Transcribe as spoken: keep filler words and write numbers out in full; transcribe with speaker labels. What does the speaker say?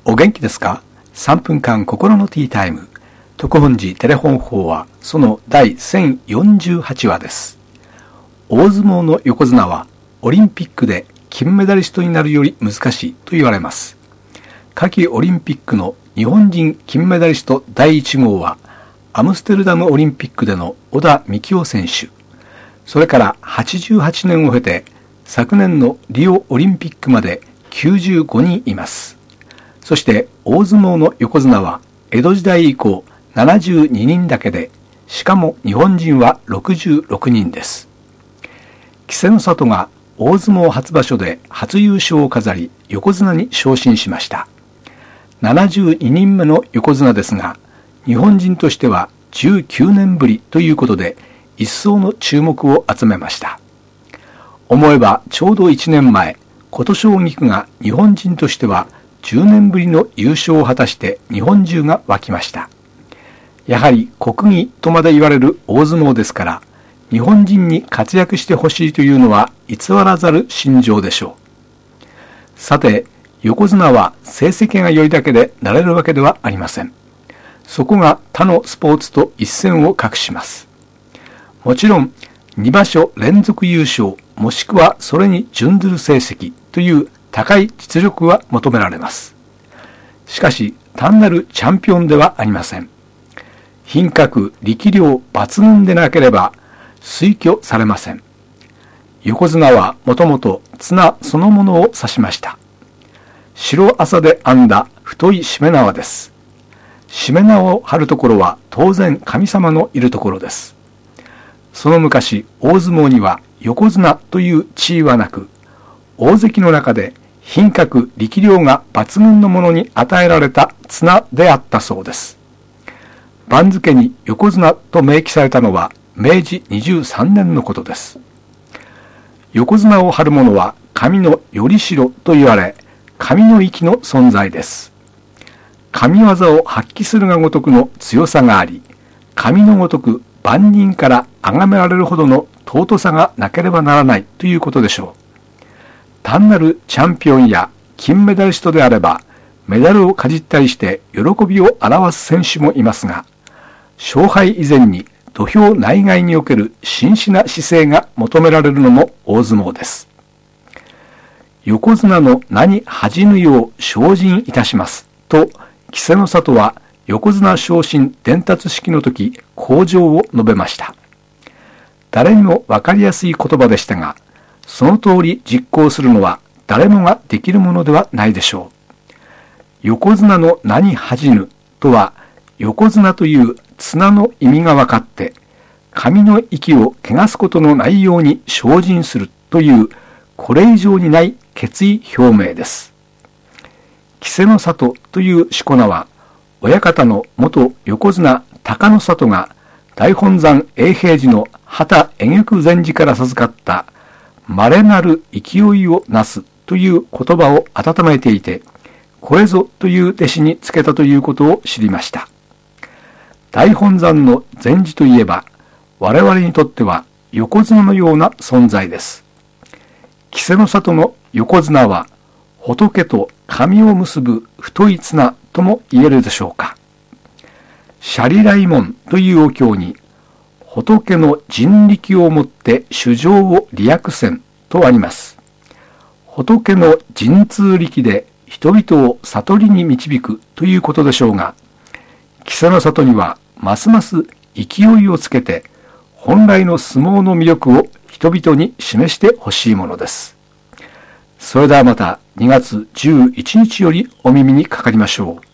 Speaker 1: お元気ですか？さんぷんかん心のティータイム。特本寺テレフォン法はそのだいせんよんじゅうはちわです。大相撲の横綱はオリンピックで金メダリストになるより難しいと言われます。夏季オリンピックの日本人金メダリストだいいちごうはアムステルダムオリンピックでの小田幹夫選手、それからはちじゅうはちねんを経て昨年のリオオリンピックまできゅうじゅうごにんいます。そして大相撲の横綱は江戸時代以降ななじゅうににんだけで、しかも日本人はろくじゅうろくにんです。稀勢の里が大相撲初場所で初優勝を飾り横綱に昇進しました。ななじゅうににんめの横綱ですが、日本人としてはじゅうきゅうねんぶりということで一層の注目を集めました。思えばちょうどいちねんまえ、琴奨菊が日本人としてはじゅうねんぶりの優勝を果たして日本中が沸きました。やはり国技とまで言われる大相撲ですから、日本人に活躍してほしいというのは偽らざる心情でしょう。さて、横綱は成績が良いだけでなれるわけではありません。そこが他のスポーツと一線を画します。もちろんにばしょ連続優勝、もしくはそれに準ずる成績という高い実力は求められます。しかし単なるチャンピオンではありません。品格、力量抜群でなければ推挙されません。横綱はもともと綱そのものを指しました。白麻で編んだ太いしめ縄です。しめ縄を張るところは当然神様のいるところです。その昔、大相撲には横綱という地位はなく、大関の中で品格、力量が抜群のものに与えられた綱であったそうです。番付に横綱と明記されたのはめいじにじゅうさんねんのことです。横綱を張る者は神のよりしろと言われ、神の域の存在です。神業を発揮するがごとくの強さがあり、神のごとく万人から崇められるほどの尊さがなければならないということでしょう。単なるチャンピオンや金メダリストであれば、メダルをかじったりして喜びを表す選手もいますが、勝敗以前に土俵内外における真摯な姿勢が求められるのも大相撲です。横綱の名に恥じぬよう精進いたしますと、稀勢の里は横綱昇進伝達式の時、口上を述べました。誰にもわかりやすい言葉でしたが、その通り実行するのは誰もができるものではないでしょう。横綱の名に恥じぬとは、横綱という綱の意味が分かって、神の域を汚すことのないように精進するという、これ以上にない決意表明です。稀勢の里というしこ名は、親方の元横綱貴ノ里が大本山永平寺の旗恵玉禅師から授かった稀なる勢いをなすという言葉を温めていて、これぞという弟子につけたということを知りました。大本山の禅師といえば、我々にとっては横綱のような存在です。稀勢の里の横綱は、仏と神を結ぶ太い綱とも言えるでしょうか。舎利来門というお経に、仏の人力をもって衆生を利益せんとあります。仏の神通力で人々を悟りに導くということでしょうが、稀勢の里にはますます勢いをつけて、本来の相撲の魅力を人々に示してほしいものです。それではまたにがつじゅういちにちよりお耳にかかりましょう。